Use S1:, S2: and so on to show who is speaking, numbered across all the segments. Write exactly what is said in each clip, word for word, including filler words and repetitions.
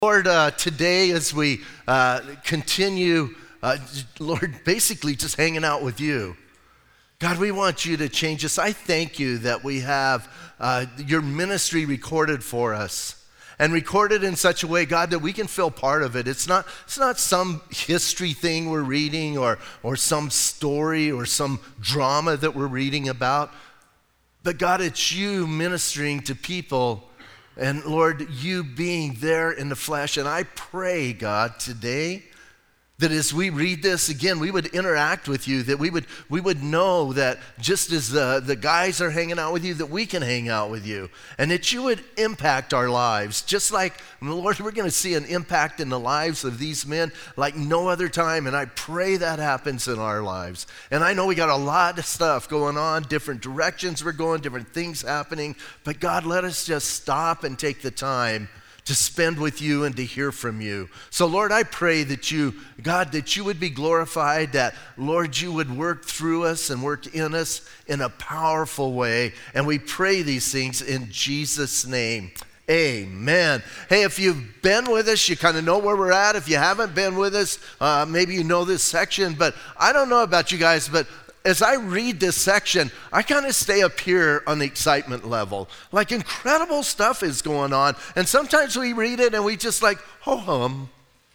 S1: Lord, uh, today as we uh, continue, uh, Lord, basically just hanging out with you. God, we want you to change us. I thank you that we have uh, your ministry recorded for us and recorded in such a way, God, that we can feel part of it. It's not, it's not some history thing we're reading or, or some story or some drama that we're reading about. But God, it's you ministering to people. And Lord, you being there in the flesh, and I pray, God, today that as we read this again, we would interact with you, that we would we would know that just as the, the guys are hanging out with you, that we can hang out with you, and that you would impact our lives. Just like, Lord, we're going to see an impact in the lives of these men like no other time, and I pray that happens in our lives. And I know we got a lot of stuff going on, different directions we're going, different things happening, but God, let us just stop and take the time to spend with you and to hear from you. So Lord, I pray that you, God, that you would be glorified, that Lord, you would work through us and work in us in a powerful way. And we pray these things in Jesus' name. Amen. Hey, if you've been with us, you kind of know where we're at. If you haven't been with us, uh, maybe you know this section, but I don't know about you guys, but as I read this section, I kind of stay up here on the excitement level. Like incredible stuff is going on. And sometimes we read it and we just like, ho hum.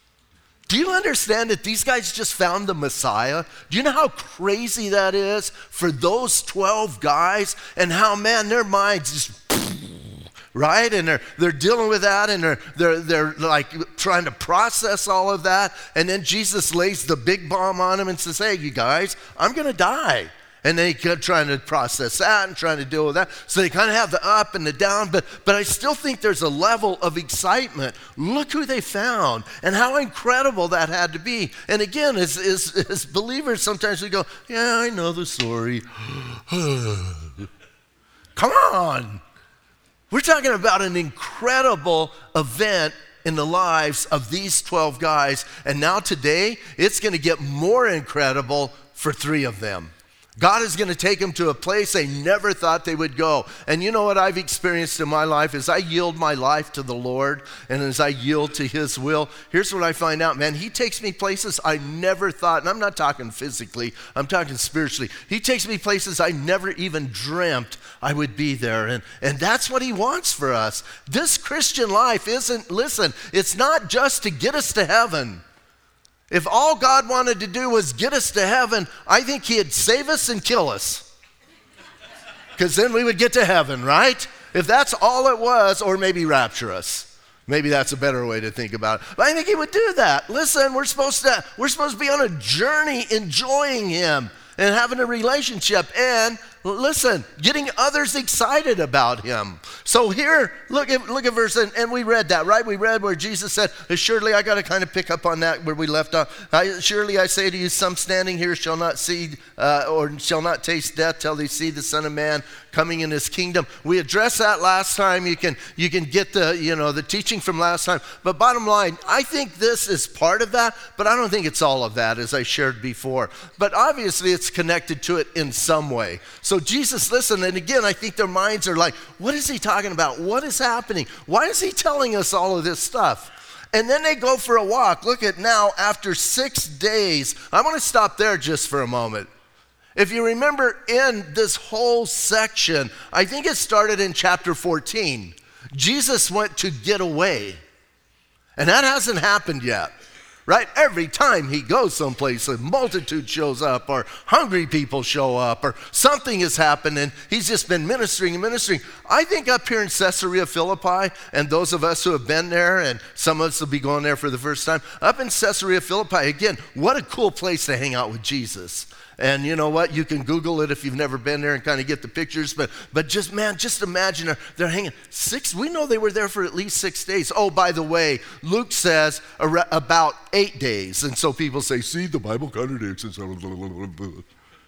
S1: Do you understand that these guys just found the Messiah? Do you know how crazy that is for those twelve guys and how, man, their minds just, right? And they're they're dealing with that, and they're they're they're like trying to process all of that. And then Jesus lays the big bomb on them and says, "Hey, you guys, I'm gonna die." And they kept trying to process that and trying to deal with that. So they kind of have the up and the down, but but I still think there's a level of excitement. Look who they found and how incredible that had to be. And again, as as, as believers, sometimes we go, "Yeah, I know the story." Come on. We're talking about an incredible event in the lives of these twelve guys, and now today, it's going to get more incredible for three of them. God is going to take them to a place they never thought they would go. And you know what I've experienced in my life is I yield my life to the Lord, and as I yield to his will, here's what I find out, man. He takes me places I never thought, and I'm not talking physically, I'm talking spiritually. He takes me places I never even dreamt I would be there, and, and that's what he wants for us. This Christian life isn't, listen, it's not just to get us to heaven. If all God wanted to do was get us to heaven, I think he'd save us and kill us. Because then we would get to heaven, right? If that's all it was, or maybe rapture us. Maybe that's a better way to think about it. But I think he would do that. Listen, we're supposed to, we're supposed to be on a journey enjoying him and having a relationship and, listen, getting others excited about him. So here, look at look at verse, and, and we read that, right? We read where Jesus said, "Surely," I got to kind of pick up on that where we left off. I, "Surely I say to you, some standing here shall not see uh, or shall not taste death till they see the Son of Man coming in his kingdom." We addressed that last time. You can you can get the you know the teaching from last time. But bottom line, I think this is part of that, but I don't think it's all of that, as I shared before. But obviously, it's connected to it in some way. So Jesus, listen, and again, I think their minds are like, what is he talking about? What is happening? Why is he telling us all of this stuff? And then they go for a walk. Look at now, after six days. I want to stop there just for a moment. If you remember in this whole section, I think it started in chapter fourteen. Jesus went to get away. And that hasn't happened yet. Right? Every time he goes someplace, a multitude shows up, or hungry people show up, or something has happened, and he's just been ministering and ministering. I think up here in Caesarea Philippi, and those of us who have been there, and some of us will be going there for the first time, up in Caesarea Philippi, again, what a cool place to hang out with Jesus. And you know what? You can Google it if you've never been there and kind of get the pictures. But but just, man, just imagine they're, they're hanging. Six, we know they were there for at least six days. Oh, by the way, Luke says about eight days. And so people say, see, the Bible contradicts. And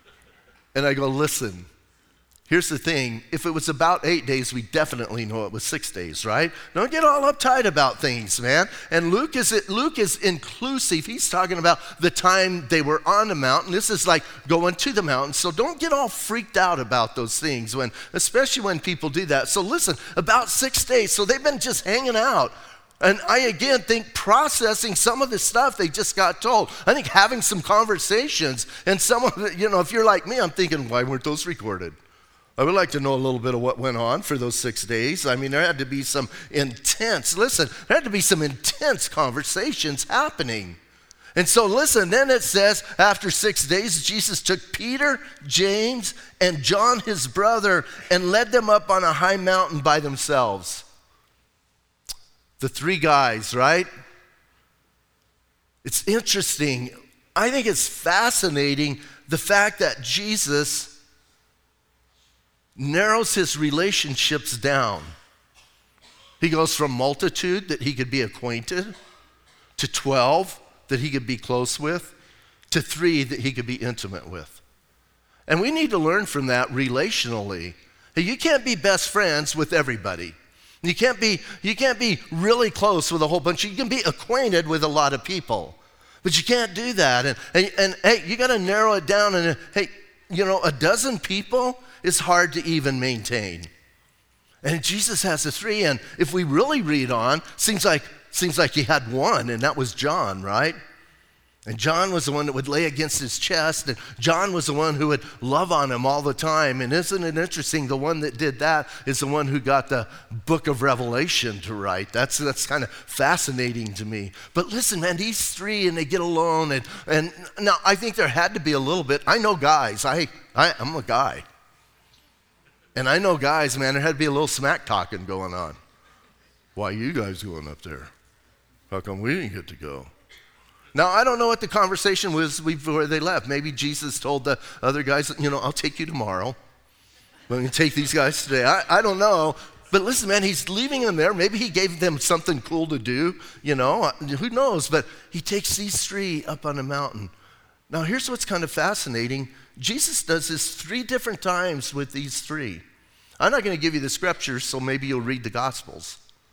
S1: I go, listen. Here's the thing, if it was about eight days, we definitely know it was six days, right? Don't get all uptight about things, man. And Luke is Luke is inclusive. He's talking about the time they were on the mountain. This is like going to the mountain. So don't get all freaked out about those things, when, especially when people do that. So listen, about six days. So they've been just hanging out. And I, again, think processing some of the stuff they just got told. I think having some conversations, and some of it, you know, if you're like me, I'm thinking, why weren't those recorded? I would like to know a little bit of what went on for those six days. I mean, there had to be some intense, listen, there had to be some intense conversations happening. And so listen, then it says, after six days, Jesus took Peter, James, and John, his brother, and led them up on a high mountain by themselves. The three guys, right? It's interesting. I think it's fascinating the fact that Jesus narrows his relationships down. He goes from multitude that he could be acquainted to twelve that he could be close with to three that he could be intimate with. And we need to learn from that relationally. You can't be best friends with everybody. You can't be, you can't be really close with a whole bunch. You can be acquainted with a lot of people, but you can't do that. And, and, and hey, you got to narrow it down. And hey, you know, a dozen people is hard to even maintain. And Jesus has the three. And if we really read on, seems like, seems like he had one, and that was John, right? And John was the one that would lay against his chest, and John was the one who would love on him all the time. And isn't it interesting, the one that did that is the one who got the book of Revelation to write. That's that's kind of fascinating to me. But listen, man, these three, and they get alone, and, and now I think there had to be a little bit. I know guys, I, I, I'm a guy. And I know guys, man, there had to be a little smack talking going on. Why are you guys going up there? How come we didn't get to go? Now, I don't know what the conversation was before they left. Maybe Jesus told the other guys, you know, I'll take you tomorrow. I'm going to take these guys today. I, I don't know. But listen, man, he's leaving them there. Maybe he gave them something cool to do, you know. Who knows? But he takes these three up on a mountain. Now, here's what's kind of fascinating. Jesus does this three different times with these three. I'm not going to give you the scriptures, so maybe you'll read the Gospels.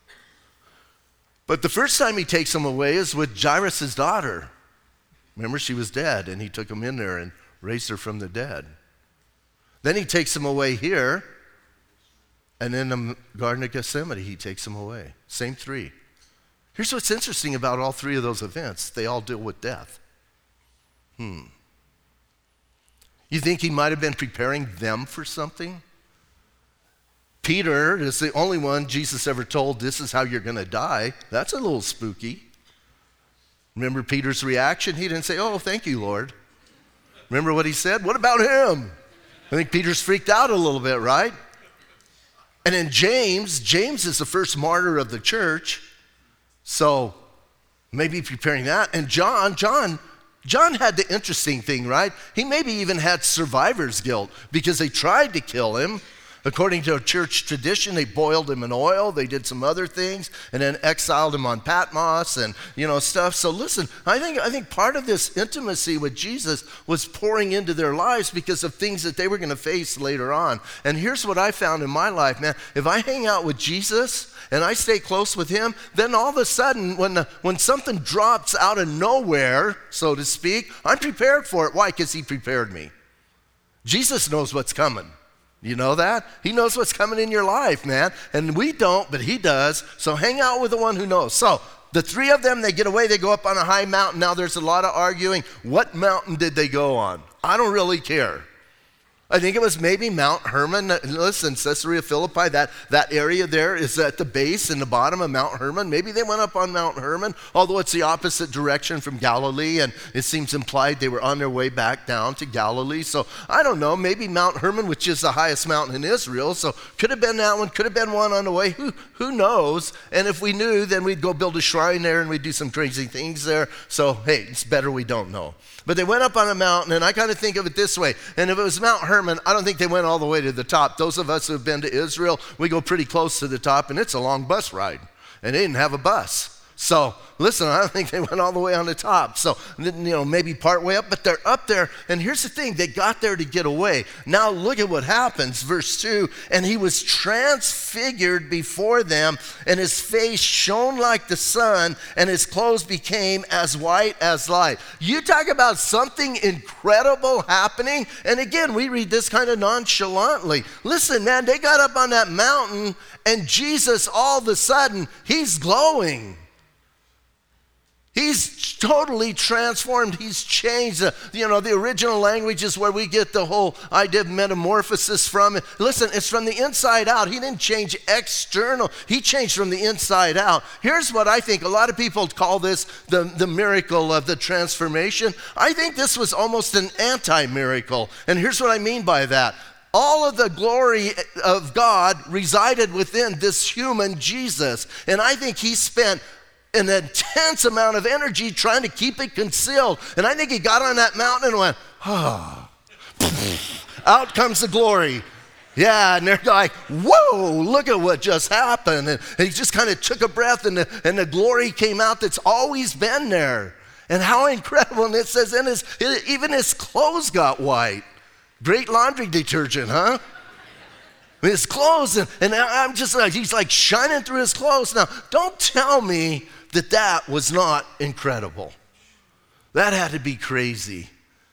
S1: But the first time he takes them away is with Jairus' daughter. Remember, she was dead, and he took them in there and raised her from the dead. Then he takes them away here, and in the Garden of Gethsemane, he takes them away. Same three. Here's what's interesting about all three of those events. They all deal with death. Hmm. You think he might have been preparing them for something? Peter is the only one Jesus ever told, this is how you're going to die. That's a little spooky. Remember Peter's reaction? He didn't say, oh, thank you, Lord. Remember what he said? What about him? I think Peter's freaked out a little bit, right? And then James, James is the first martyr of the church. So maybe preparing that. And John, John, John had the interesting thing, right? He maybe even had survivor's guilt because they tried to kill him. According to a church tradition, they boiled him in oil, they did some other things, and then exiled him on Patmos and, you know, stuff. So listen, I think I think part of this intimacy with Jesus was pouring into their lives because of things that they were going to face later on. And here's what I found in my life, man. If I hang out with Jesus and I stay close with him, then all of a sudden, when, the, when something drops out of nowhere, so to speak, I'm prepared for it. Why? Because he prepared me. Jesus knows what's coming. You know that? He knows what's coming in your life, man. And we don't, but he does. So hang out with the one who knows. So the three of them, they get away, they go up on a high mountain. Now there's a lot of arguing. What mountain did they go on? I don't really care. I think it was maybe Mount Hermon. Listen, Caesarea Philippi, that, that area there is at the base and the bottom of Mount Hermon. Maybe they went up on Mount Hermon, although it's the opposite direction from Galilee, and it seems implied they were on their way back down to Galilee. So I don't know, maybe Mount Hermon, which is the highest mountain in Israel, so could have been that one, could have been one on the way, who, who knows? And if we knew, then we'd go build a shrine there and we'd do some crazy things there. So hey, it's better we don't know. But they went up on a mountain, and I kind of think of it this way. And if it was Mount Hermon, I don't think they went all the way to the top. Those of us who have been to Israel, we go pretty close to the top, and it's a long bus ride. And they didn't have a bus. So listen, I don't think they went all the way on the top. So, you know, maybe part way up, but they're up there. And here's the thing, they got there to get away. Now look at what happens, verse two. And he was transfigured before them, and his face shone like the sun, and his clothes became as white as light. You talk about something incredible happening. And again, we read this kind of nonchalantly. Listen, man, they got up on that mountain, and Jesus, all of a sudden, he's glowing. He's totally transformed. He's changed. Uh, you know, the original language is where we get the whole idea of metamorphosis from. Listen, it's from the inside out. He didn't change external. He changed from the inside out. Here's what I think. A lot of people call this the, the miracle of the transformation. I think this was almost an anti-miracle. And here's what I mean by that. All of the glory of God resided within this human Jesus. And I think he spent an intense amount of energy trying to keep it concealed. And I think he got on that mountain and went, oh, out comes the glory. Yeah, and they're like, whoa, look at what just happened. And, and he just kind of took a breath, and the, and the glory came out that's always been there. And how incredible. And it says, in his, even his clothes got white. Great laundry detergent, huh? His clothes, and, and I'm just like, he's like shining through his clothes. Now, don't tell me that that was not incredible. That had to be crazy.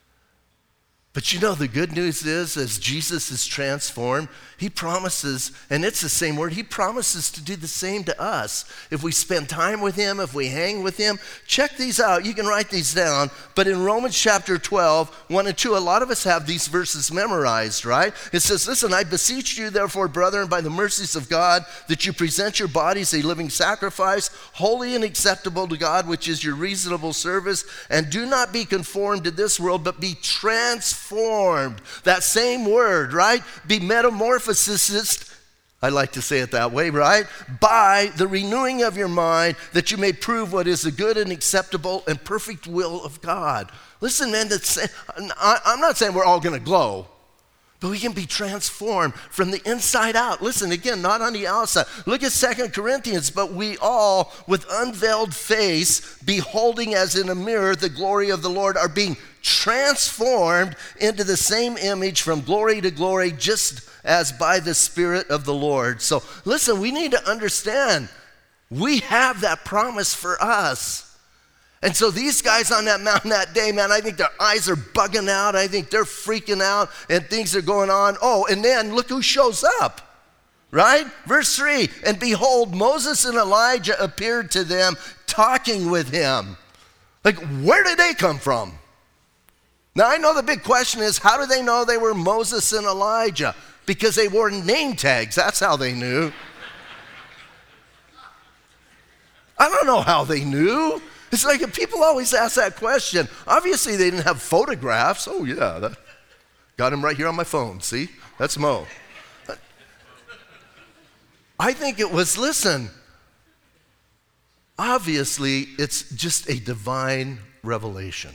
S1: But you know, the good news is, as Jesus is transformed, he promises, and it's the same word, he promises to do the same to us. If we spend time with him, if we hang with him. Check these out. You can write these down. But in Romans chapter twelve, one and two, a lot of us have these verses memorized, right? It says, listen, I beseech you, therefore, brethren, by the mercies of God, that you present your bodies a living sacrifice, holy and acceptable to God, which is your reasonable service. And do not be conformed to this world, but be transformed. That same word, right? Be metamorphosed. I like to say it that way, right? By the renewing of your mind, that you may prove what is the good and acceptable and perfect will of God. Listen, man, that's, I'm not saying we're all going to glow, but we can be transformed from the inside out. Listen, again, not on the outside. Look at Second Corinthians. But we all, with unveiled face, beholding as in a mirror the glory of the Lord, are being transformed into the same image from glory to glory, just as by the Spirit of the Lord. So listen, we need to understand we have that promise for us. And so these guys on that mountain that day, man, I think their eyes are bugging out. I think they're freaking out and things are going on. Oh, and then look who shows up, right? Verse three, and behold, Moses and Elijah appeared to them talking with him. Like, where did they come from? Now, I know the big question is, how do they know they were Moses and Elijah? Because they wore name tags. That's how they knew. I don't know how they knew. It's like people always ask that question. Obviously, they didn't have photographs. Oh, yeah, that, got him right here on my phone. See? That's Mo. I think it was, listen, obviously, it's just a divine revelation.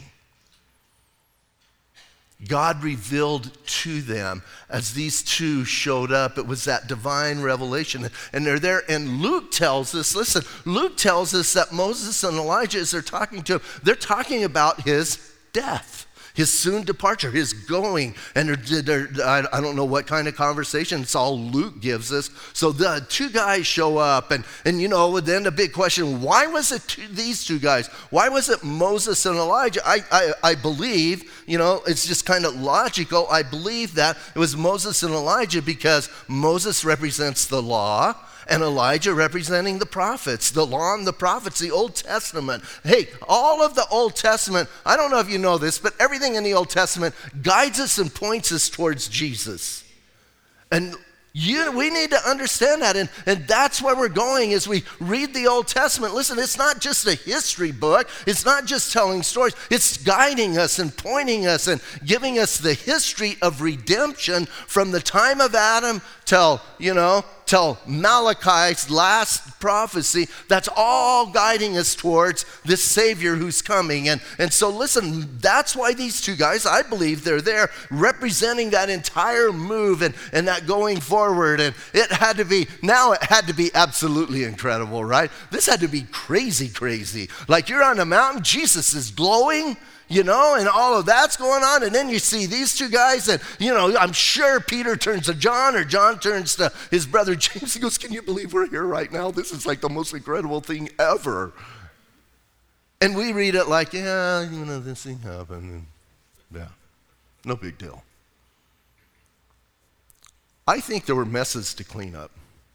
S1: God revealed to them as these two showed up. It was that divine revelation. And they're there. And Luke tells us, listen, Luke tells us that Moses and Elijah, as they're talking to him, they're talking about his death, his soon departure, his going. And they're, they're, I don't know what kind of conversation. It's all Luke gives us. So the two guys show up. And, and you know, then the big question, why was it two, these two guys? Why was it Moses and Elijah? I, I, I believe, you know, it's just kind of logical. I believe that it was Moses and Elijah because Moses represents the law, and Elijah representing the prophets, the law and the prophets, the Old Testament. Hey, all of the Old Testament, I don't know if you know this, but everything in the Old Testament guides us and points us towards Jesus. And you, we need to understand that, and, and that's where we're going as we read the Old Testament. Listen, it's not just a history book. It's not just telling stories. It's guiding us and pointing us and giving us the history of redemption from the time of Adam till, you know, till Malachi's last prophecy, that's all guiding us towards this Savior who's coming. And, and so listen, that's why these two guys, I believe they're there representing that entire move and, and that going forward. And it had to be, now it had to be absolutely incredible, right? This had to be crazy, crazy. Like you're on a mountain, Jesus is glowing, you know, and all of that's going on. And then you see these two guys, and, you know, I'm sure Peter turns to John, or John turns to his brother James. He goes, can you believe we're here right now? This is like the most incredible thing ever. And we read it like, yeah, you know, this thing happened. And yeah, no big deal. I think there were messes to clean up.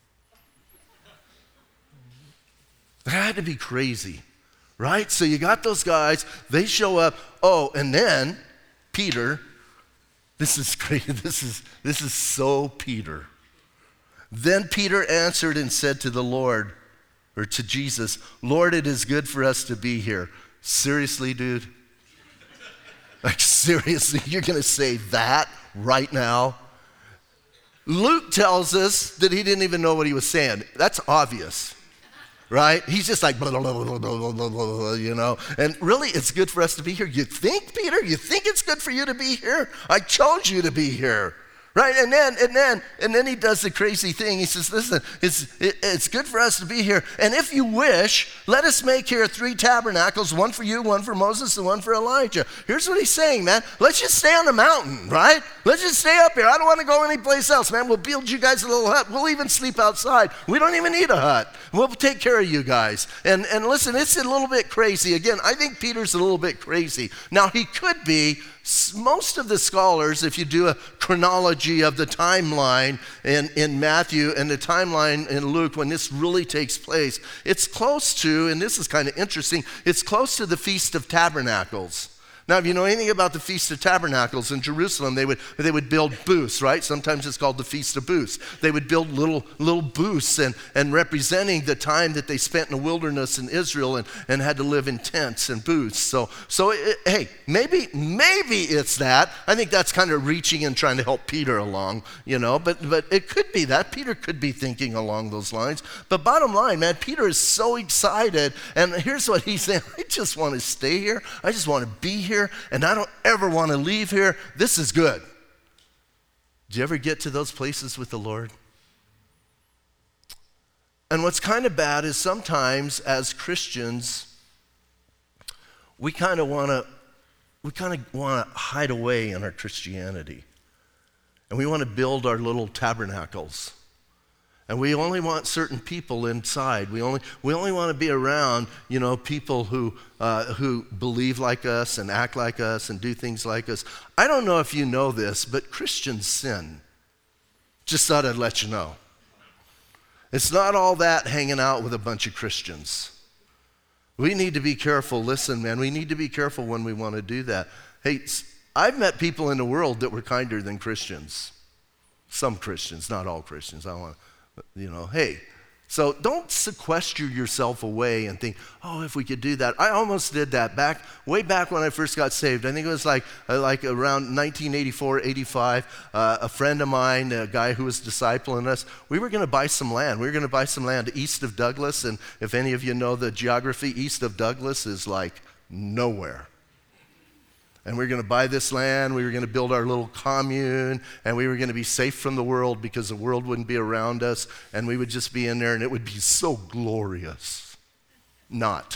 S1: That had to be crazy. Right? So you got those guys, they show up. Oh, and then Peter, this is great. This is this is so Peter. Then Peter answered and said to the Lord, or to Jesus, Lord, it is good for us to be here. Seriously, dude? Like seriously, you're going to say that right now? Luke tells us that he didn't even know what he was saying. That's obvious. Right? He's just like, blah, blah, blah, blah, blah, blah, blah, you know. And really, it's good for us to be here. You think, Peter? You think it's good for you to be here? I chose you to be here. Right? And then, and then, and then he does the crazy thing. He says, listen, it's, it, it's good for us to be here. And if you wish, let us make here three tabernacles, one for you, one for Moses, and one for Elijah. Here's what he's saying, man. Let's just stay on the mountain, right? Let's just stay up here. I don't want to go anyplace else, man. We'll build you guys a little hut. We'll even sleep outside. We don't even need a hut. We'll take care of you guys. And, and listen, it's a little bit crazy. Again, I think Peter's a little bit crazy. Now, he could be. Most of the scholars, if you do a chronology of the timeline in, in Matthew and the timeline in Luke when this really takes place, it's close to, and this is kind of interesting, it's close to the Feast of Tabernacles. Now, if you know anything about the Feast of Tabernacles in Jerusalem, they would they would build booths, right? Sometimes it's called the Feast of Booths. They would build little little booths and, and representing the time that they spent in the wilderness in Israel and, and had to live in tents and booths. So, so it, hey, maybe maybe it's that. I think that's kind of reaching and trying to help Peter along, you know, but, but it could be that. Peter could be thinking along those lines. But bottom line, man, Peter is so excited, and here's what he's saying. I just want to stay here. I just want to be here. Here, and I don't ever want to leave here. This is good. Do you ever get to those places with the Lord? And what's kind of bad is sometimes as Christians, we kind of want to we kind of want to hide away in our Christianity. And we want to build our little tabernacles. And we only want certain people inside. We only we only want to be around, you know, people who uh, who believe like us and act like us and do things like us. I don't know if you know this, but Christians sin. Just thought I'd let you know. It's not all that hanging out with a bunch of Christians. We need to be careful. Listen, man, we need to be careful when we want to do that. Hey, I've met people in the world that were kinder than Christians. Some Christians, not all Christians. I don't want to. You know, hey, so don't sequester yourself away and think, oh, if we could do that. I almost did that back, way back when I first got saved. I think it was like uh, like around nineteen eighty-four, eighty-five. Uh, a friend of mine, a guy who was discipling us, we were going to buy some land. We were going to buy some land east of Douglas. And if any of you know the geography, east of Douglas is like nowhere. And we were going to buy this land, we were going to build our little commune, and we were going to be safe from the world because the world wouldn't be around us, and we would just be in there, and it would be so glorious. Not.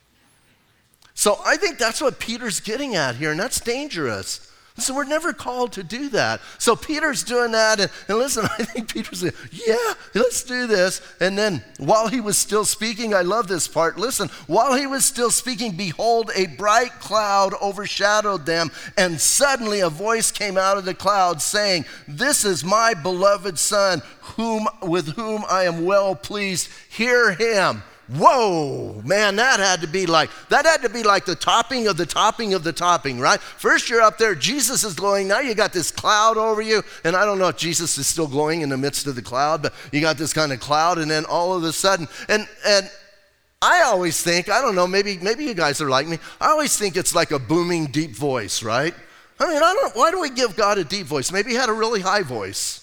S1: So I think that's what Peter's getting at here, and that's dangerous. So we're never called to do that. So Peter's doing that, and, and listen, I think Peter's saying, yeah, let's do this. And then while he was still speaking, I love this part, listen, while he was still speaking, behold, a bright cloud overshadowed them, and suddenly a voice came out of the cloud saying, this is my beloved son, whom with whom I am well pleased. Hear him. Whoa, man, that had to be like, that had to be like the topping of the topping of the topping, right? First you're up there, Jesus is glowing, now you got this cloud over you, and I don't know if Jesus is still glowing in the midst of the cloud, but you got this kind of cloud, and then all of a sudden, and and I always think, I don't know, maybe maybe you guys are like me, I always think it's like a booming deep voice, right? I mean, I don't, why do we give God a deep voice? Maybe he had a really high voice.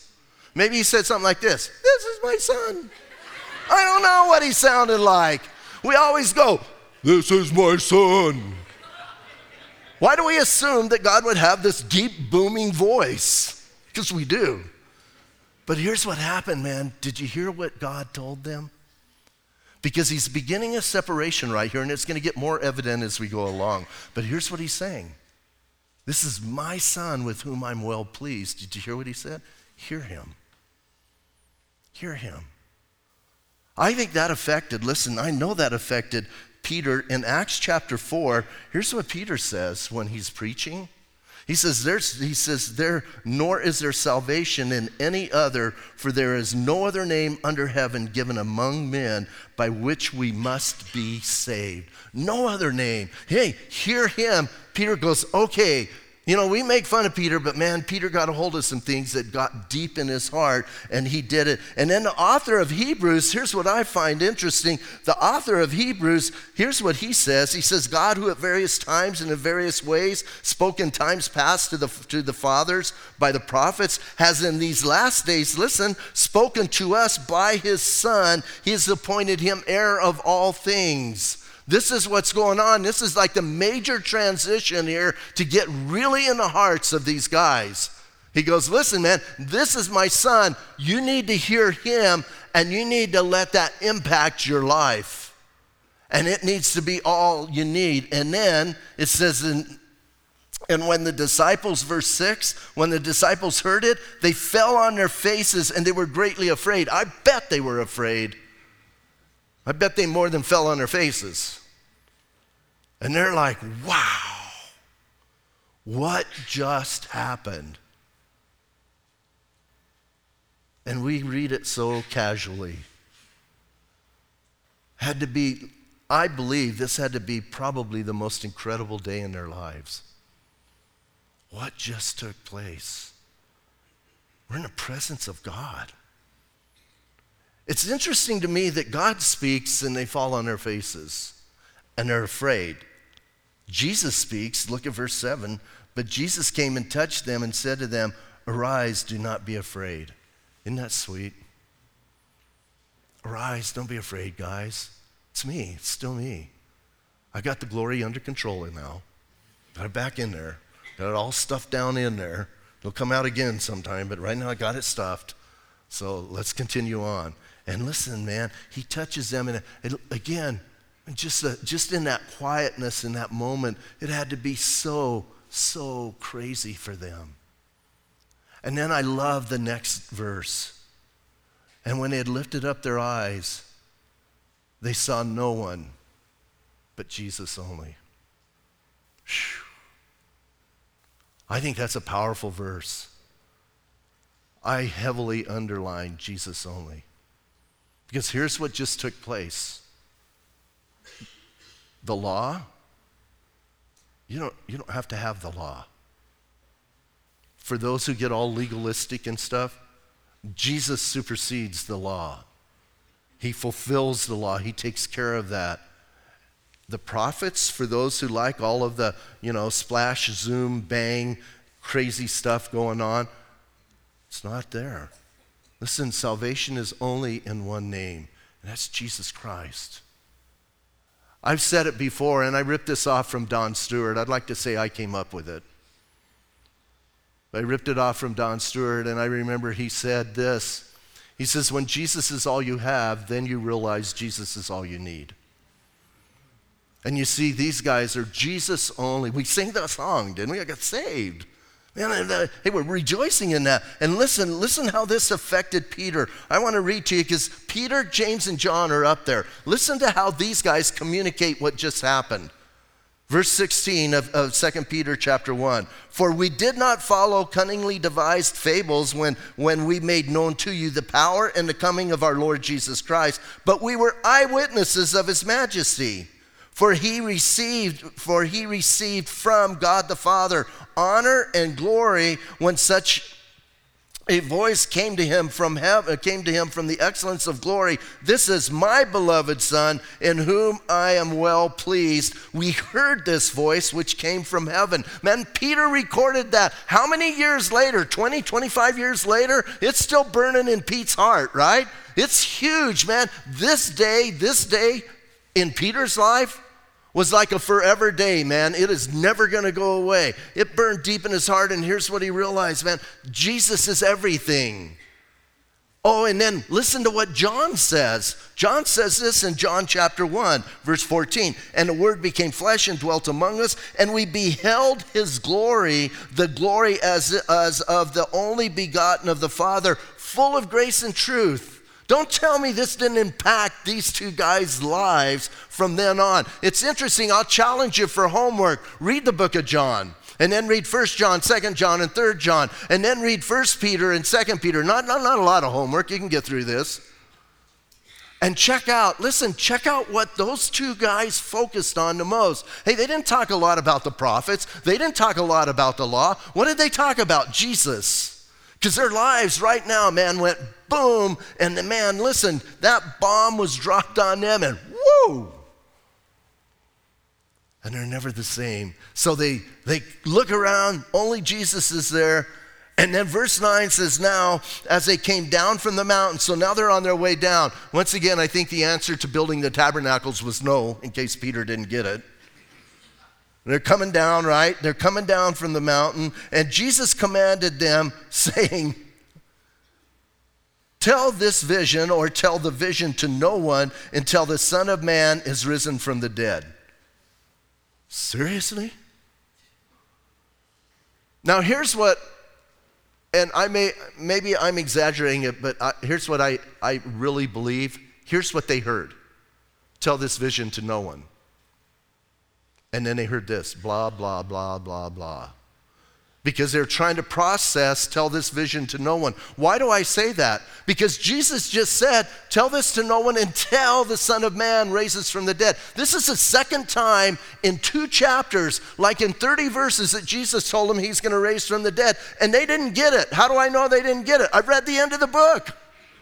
S1: Maybe he said something like this, this is my son. I don't know what he sounded like. We always go, this is my son. Why do we assume that God would have this deep, booming voice? Because we do. But here's what happened, man. Did you hear what God told them? Because he's beginning a separation right here, and it's going to get more evident as we go along. But here's what he's saying. This is my son with whom I'm well pleased. Did you hear what he said? Hear him. Hear him. I think that affected, listen, I know that affected Peter in Acts chapter four. Here's what Peter says when he's preaching. He says, There's, he says, there, nor is there salvation in any other, for there is no other name under heaven given among men by which we must be saved. No other name. Hey, hear him. Peter goes, okay. You know, we make fun of Peter, but man, Peter got a hold of some things that got deep in his heart, and he did it. And then the author of Hebrews, here's what I find interesting. The author of Hebrews, here's what he says. He says, God, who at various times and in various ways spoke in times past to the, to the fathers by the prophets, has in these last days, listen, spoken to us by his Son. He has appointed him heir of all things. This is what's going on. This is like the major transition here to get really in the hearts of these guys. He goes, listen, man, this is my son. You need to hear him, and you need to let that impact your life. And it needs to be all you need. And then it says, in, and when the disciples, verse six, when the disciples heard it, they fell on their faces and they were greatly afraid. I bet they were afraid. I bet they more than fell on their faces. And they're like, wow, what just happened? And we read it so casually. Had to be, I believe this had to be probably the most incredible day in their lives. What just took place? We're in the presence of God. It's interesting to me that God speaks and they fall on their faces and they're afraid. Jesus speaks, look at verse seven, but Jesus came and touched them and said to them, arise, do not be afraid. Isn't that sweet? Arise, don't be afraid, guys. It's me, it's still me. I got the glory under control now. Got it back in there. Got it all stuffed down in there. It'll come out again sometime, but right now I got it stuffed. So let's continue on. And listen, man, he touches them, and, and again, just, uh, just in that quietness, in that moment, it had to be so, so crazy for them. And then I love the next verse. And when they had lifted up their eyes, they saw no one but Jesus only. Whew. I think that's a powerful verse. I heavily underline Jesus only. Because here's what just took place. The law, you don't, you don't have to have the law. For those who get all legalistic and stuff, Jesus supersedes the law. He fulfills the law. He takes care of that. The prophets, for those who like all of the, you know, splash, zoom, bang, crazy stuff going on, it's not there. Listen, salvation is only in one name, and that's Jesus Christ. I've said it before, and I ripped this off from Don Stewart. I'd like to say I came up with it. I ripped it off from Don Stewart, and I remember he said this. He says, when Jesus is all you have, then you realize Jesus is all you need. And you see, these guys are Jesus only. We sang that song, didn't we? I got saved. Man, they were rejoicing in that. And listen, listen how this affected Peter. I want to read to you because Peter, James, and John are up there. Listen to how these guys communicate what just happened. Verse sixteen of, of Second Peter chapter one. For we did not follow cunningly devised fables when, when we made known to you the power and the coming of our Lord Jesus Christ, but we were eyewitnesses of his majesty. For he received, for he received from God the Father honor and glory when such a voice came to him from heaven, came to him from the excellence of glory. This is my beloved Son, in whom I am well pleased. We heard this voice which came from heaven. Man, Peter recorded that. How many years later? twenty, twenty-five years later? It's still burning in Pete's heart, right? It's huge, man. This day, this day in Peter's life was like a forever day, man. It is never going to go away. It burned deep in his heart, and here's what he realized, man. Jesus is everything. Oh, and then listen to what John says. John says this in John chapter one, verse fourteen. And the Word became flesh and dwelt among us, and we beheld his glory, the glory as, as of the only begotten of the Father, full of grace and truth. Don't tell me this didn't impact these two guys' lives from then on. It's interesting. I'll challenge you for homework. Read the book of John, and then read First John, Second John, and Third John, and then read First Peter and Second Peter. Not, not, not a lot of homework. You can get through this. And check out, listen, check out what those two guys focused on the most. Hey, they didn't talk a lot about the prophets. They didn't talk a lot about the law. What did they talk about? Jesus. Because their lives right now, man, went boom, and the man, listen, that bomb was dropped on them, and whoo! And they're never the same. So they, they look around, only Jesus is there, and then verse nine says, now, as they came down from the mountain, so now they're on their way down. Once again, I think the answer to building the tabernacles was no, in case Peter didn't get it. They're coming down, right? They're coming down from the mountain, and Jesus commanded them, saying, tell this vision, or tell the vision to no one until the Son of Man is risen from the dead. Seriously? Now here's what, and I may, maybe I'm exaggerating it, but I, here's what I, I really believe. Here's what they heard. Tell this vision to no one. And then they heard this, blah, blah, blah, blah, blah. Because they're trying to process, tell this vision to no one. Why do I say that? Because Jesus just said, tell this to no one until the Son of Man raises from the dead. This is the second time in two chapters, like in thirty verses, that Jesus told them he's going to raise from the dead. And they didn't get it. How do I know they didn't get it? I've read the end of the book.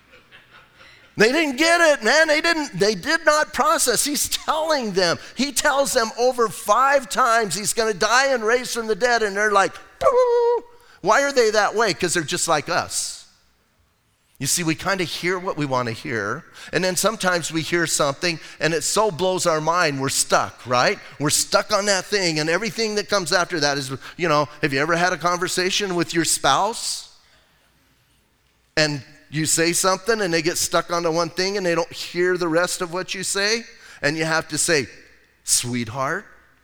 S1: They didn't get it, man. They didn't, they did not process. He's telling them. He tells them over five times he's going to die and raise from the dead, and they're like, doo. Why are they that way? Because they're just like us. You see, we kind of hear what we want to hear, and then sometimes we hear something, and it so blows our mind, we're stuck, right? We're stuck on that thing, and everything that comes after that is, you know, have you ever had a conversation with your spouse? And you say something and they get stuck onto one thing and they don't hear the rest of what you say, and you have to say, sweetheart,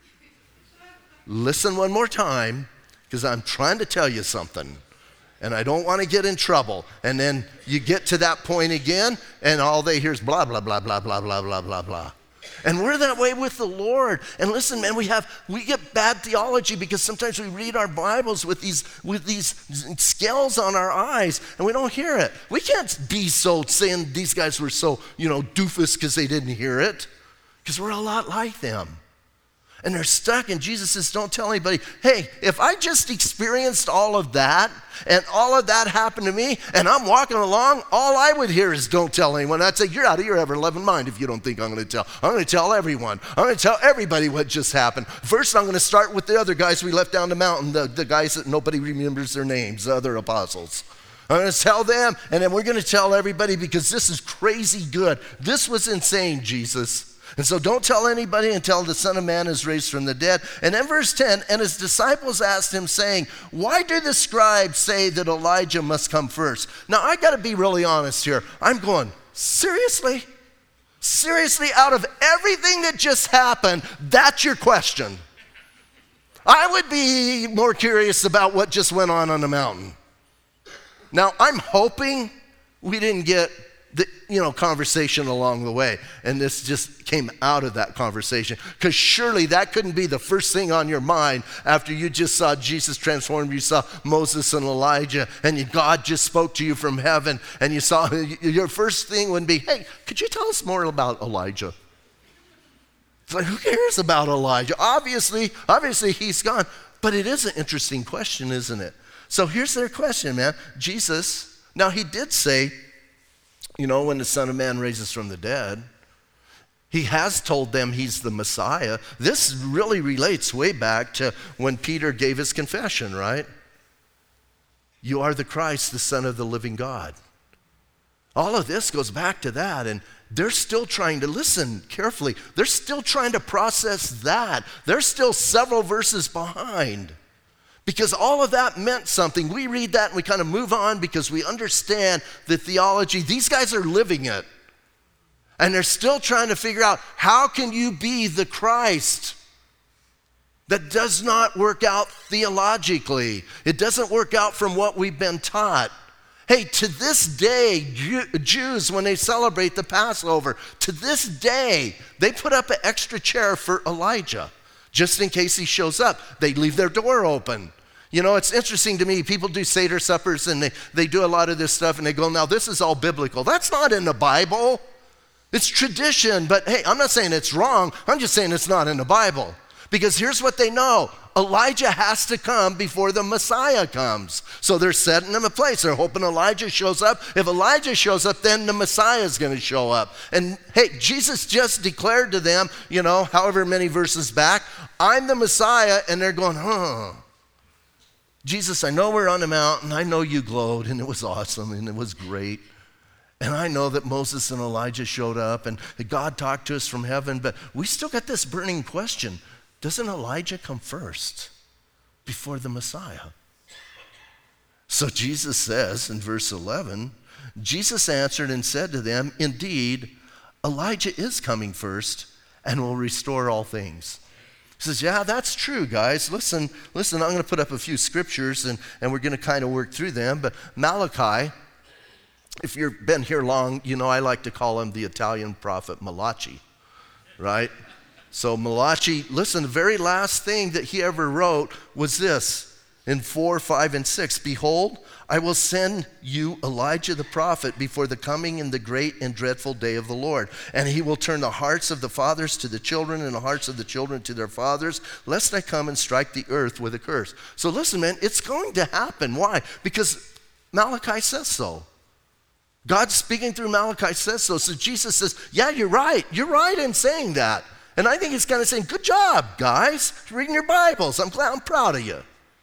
S1: listen one more time, because I'm trying to tell you something and I don't want to get in trouble. And then you get to that point again and all they hear is blah, blah, blah, blah, blah, blah, blah, blah, blah. And we're that way with the Lord. And listen, man, we have we get bad theology because sometimes we read our Bibles with these with these scales on our eyes and we don't hear it. We can't be so saying these guys were so, you know, doofus because they didn't hear it, because we're a lot like them. And they're stuck, and Jesus says, don't tell anybody. Hey, if I just experienced all of that, and all of that happened to me, and I'm walking along, all I would hear is don't tell anyone. I'd say, you're out of your ever-loving mind if you don't think I'm going to tell. I'm going to tell everyone. I'm going to tell everybody what just happened. First, I'm going to start with the other guys we left down the mountain, the, the guys that nobody remembers their names, the other apostles. I'm going to tell them, and then we're going to tell everybody, because this is crazy good. This was insane, Jesus. And so don't tell anybody until the Son of Man is raised from the dead. And then verse ten, and his disciples asked him, saying, why do the scribes say that Elijah must come first? Now, I got to be really honest here. I'm going, seriously? Seriously, out of everything that just happened, that's your question? I would be more curious about what just went on on the mountain. Now, I'm hoping we didn't get the, you know, conversation along the way, and this just came out of that conversation, because surely that couldn't be the first thing on your mind after you just saw Jesus transform. You saw Moses and Elijah, and God just spoke to you from heaven, and you saw, your first thing would be, hey, could you tell us more about Elijah? It's like, who cares about Elijah? Obviously, obviously he's gone, but it is an interesting question, isn't it? So here's their question, man. Jesus, now he did say, you know, when the Son of Man raises from the dead, he has told them he's the Messiah. This really relates way back to when Peter gave his confession, right? You are the Christ, the Son of the living God. All of this goes back to that, and they're still trying to listen carefully. They're still trying to process that. They're still several verses behind because all of that meant something. We read that and we kind of move on because we understand the theology. These guys are living it. And they're still trying to figure out, how can you be the Christ? That does not work out theologically. It doesn't work out from what we've been taught. Hey, to this day, Jews, when they celebrate the Passover, to this day, they put up an extra chair for Elijah, just in case he shows up. They leave their door open. You know, it's interesting to me. People do Seder suppers, and they, they do a lot of this stuff, and they go, now this is all biblical. That's not in the Bible. It's tradition, but hey, I'm not saying it's wrong. I'm just saying it's not in the Bible. Because here's what they know. Elijah has to come before the Messiah comes. So they're setting him a place. They're hoping Elijah shows up. If Elijah shows up, then the Messiah is going to show up. And hey, Jesus just declared to them, you know, however many verses back, I'm the Messiah. And they're going, huh. Jesus, I know we're on the mountain. I know you glowed, and it was awesome, and it was great. And I know that Moses and Elijah showed up and that God talked to us from heaven, but we still got this burning question. Doesn't Elijah come first before the Messiah? So Jesus says in verse eleven, Jesus answered and said to them, indeed, Elijah is coming first and will restore all things. He says, yeah, that's true, guys. Listen, listen, I'm going to put up a few scriptures and, and we're going to kind of work through them. But Malachi, if you've been here long, you know I like to call him the Italian prophet Malachi, right? So Malachi, listen, the very last thing that he ever wrote was this in four, five, and six. Behold, I will send you Elijah the prophet before the coming and the great and dreadful day of the Lord. And he will turn the hearts of the fathers to the children and the hearts of the children to their fathers, lest I come and strike the earth with a curse. So listen, man, it's going to happen. Why? Because Malachi says so. God speaking through Malachi says so. So Jesus says, yeah, you're right. You're right in saying that. And I think he's kind of saying, good job, guys, reading your Bibles. I'm glad, I'm proud of you.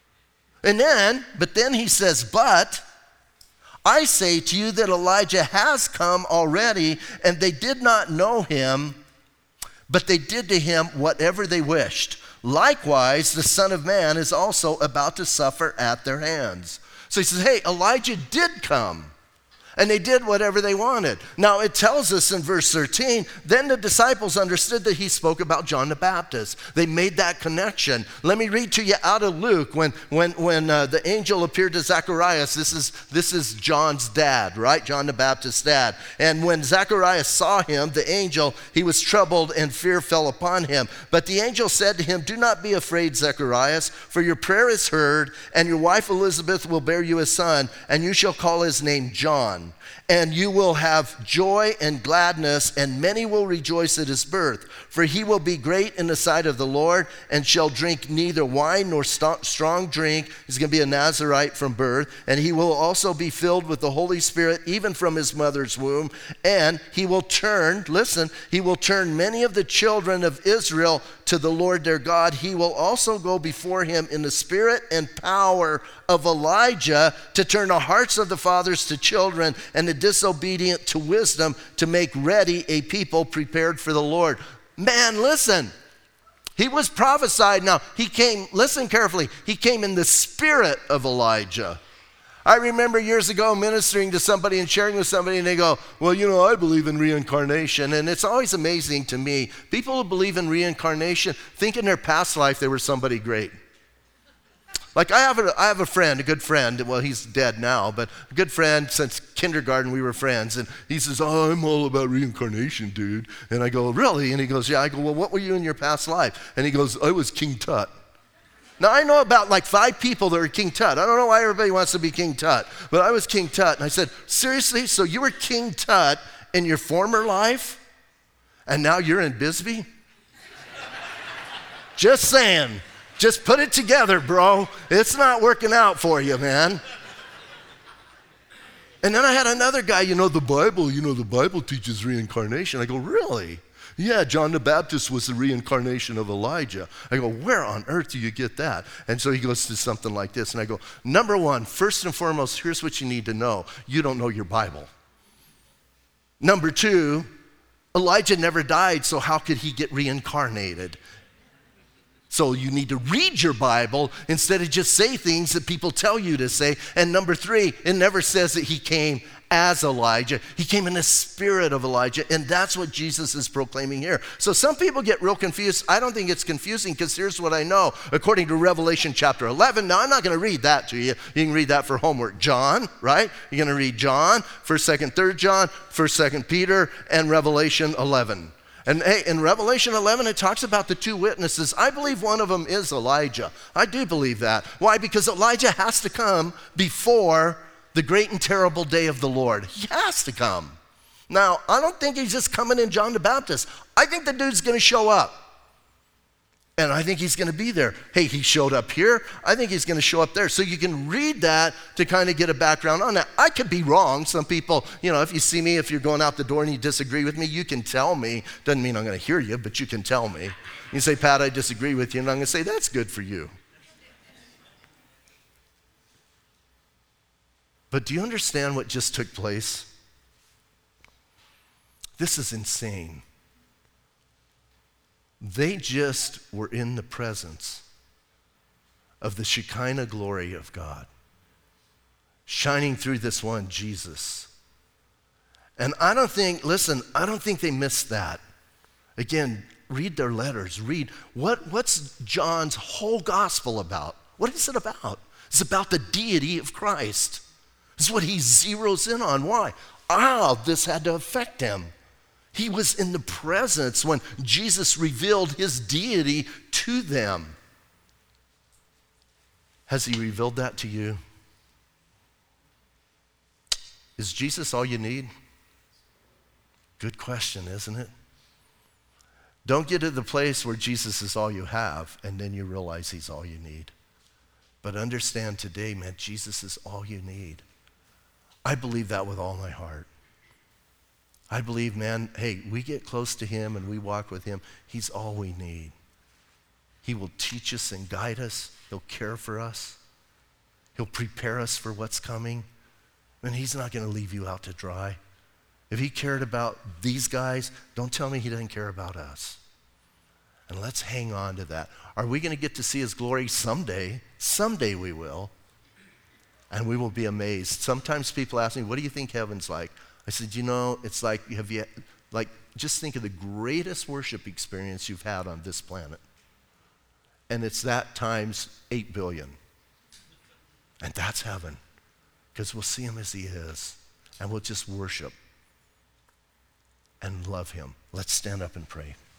S1: And then, but then he says, but I say to you that Elijah has come already, and they did not know him, but they did to him whatever they wished. Likewise, the Son of Man is also about to suffer at their hands. So he says, hey, Elijah did come. And they did whatever they wanted. Now it tells us in verse thirteen, then the disciples understood that he spoke about John the Baptist. They made that connection. Let me read to you out of Luke when, when, when uh, the angel appeared to Zacharias. This is, this is John's dad, right? John the Baptist's dad. And when Zacharias saw him, the angel, he was troubled and fear fell upon him. But the angel said to him, do not be afraid, Zacharias, for your prayer is heard, and your wife Elizabeth will bear you a son, and you shall call his name John. And you will have joy and gladness, and many will rejoice at his birth. For he will be great in the sight of the Lord, and shall drink neither wine nor st- strong drink. He's going to be a Nazirite from birth. And he will also be filled with the Holy Spirit, even from his mother's womb. And he will turn, listen, he will turn many of the children of Israel to the Lord their God. He will also go before him in the spirit and power of Elijah to turn the hearts of the fathers to children and the disobedient to wisdom, to make ready a people prepared for the Lord. Man, listen, he was prophesied. Now, he came, listen carefully, he came in the spirit of Elijah. I remember years ago ministering to somebody and sharing with somebody, and they go, well, you know, I believe in reincarnation. And it's always amazing to me. People who believe in reincarnation think in their past life they were somebody great. Like I have a, I have a friend, a good friend. Well, he's dead now, but a good friend since kindergarten. We were friends, and he says, "Oh, I'm all about reincarnation, dude." And I go, "Really?" And he goes, "Yeah." I go, "Well, what were you in your past life?" And he goes, "I was King Tut." Now I know about like five people that are King Tut. I don't know why everybody wants to be King Tut, but I was King Tut. And I said, "Seriously? So you were King Tut in your former life, and now you're in Bisbee?" Just saying. Just put it together, bro. It's not working out for you, man. And then I had another guy, you know, the Bible, you know, the Bible teaches reincarnation. I go, really? Yeah, John the Baptist was the reincarnation of Elijah. I go, where on earth do you get that? And so he goes to something like this, and I go, number one, first and foremost, here's what you need to know. You don't know your Bible. Number two, Elijah never died, so how could he get reincarnated? So you need to read your Bible instead of just say things that people tell you to say. And number three, it never says that he came as Elijah. He came in the spirit of Elijah, and that's what Jesus is proclaiming here. So some people get real confused. I don't think it's confusing, because here's what I know. According to Revelation chapter eleven, now I'm not going to read that to you. You can read that for homework. John, right? You're going to read John, first, second, third John, first, second Peter, and Revelation eleven. And hey, in Revelation eleven, it talks about the two witnesses. I believe one of them is Elijah. I do believe that. Why? Because Elijah has to come before the great and terrible day of the Lord. He has to come. Now, I don't think he's just coming in John the Baptist. I think the dude's going to show up. And I think he's going to be there. Hey, he showed up here. I think he's going to show up there. So you can read that to kind of get a background on that. I could be wrong. Some people, you know, if you see me, if you're going out the door and you disagree with me, you can tell me. Doesn't mean I'm going to hear you, but you can tell me. You say, Pat, I disagree with you. And I'm going to say, that's good for you. But do you understand what just took place? This is insane. They just were in the presence of the Shekinah glory of God, shining through this one, Jesus. And I don't think, listen, I don't think they missed that. Again, read their letters. Read, what, what's John's whole gospel about? What is it about? It's about the deity of Christ. This is what he zeroes in on. Why? Ah, this had to affect him. He was in the presence when Jesus revealed his deity to them. Has he revealed that to you? Is Jesus all you need? Good question, isn't it? Don't get to the place where Jesus is all you have and then you realize he's all you need. But understand today, man, Jesus is all you need. I believe that with all my heart. I believe, man, hey, we get close to him and we walk with him. He's all we need. He will teach us and guide us. He'll care for us. He'll prepare us for what's coming. And he's not going to leave you out to dry. If he cared about these guys, don't tell me he doesn't care about us. And let's hang on to that. Are we going to get to see his glory someday? Someday we will. And we will be amazed. Sometimes people ask me, what do you think heaven's like? I said, you know, it's like, have you, like, just think of the greatest worship experience you've had on this planet. And it's that times eight billion. And that's heaven. Because we'll see him as he is. And we'll just worship and love him. Let's stand up and pray.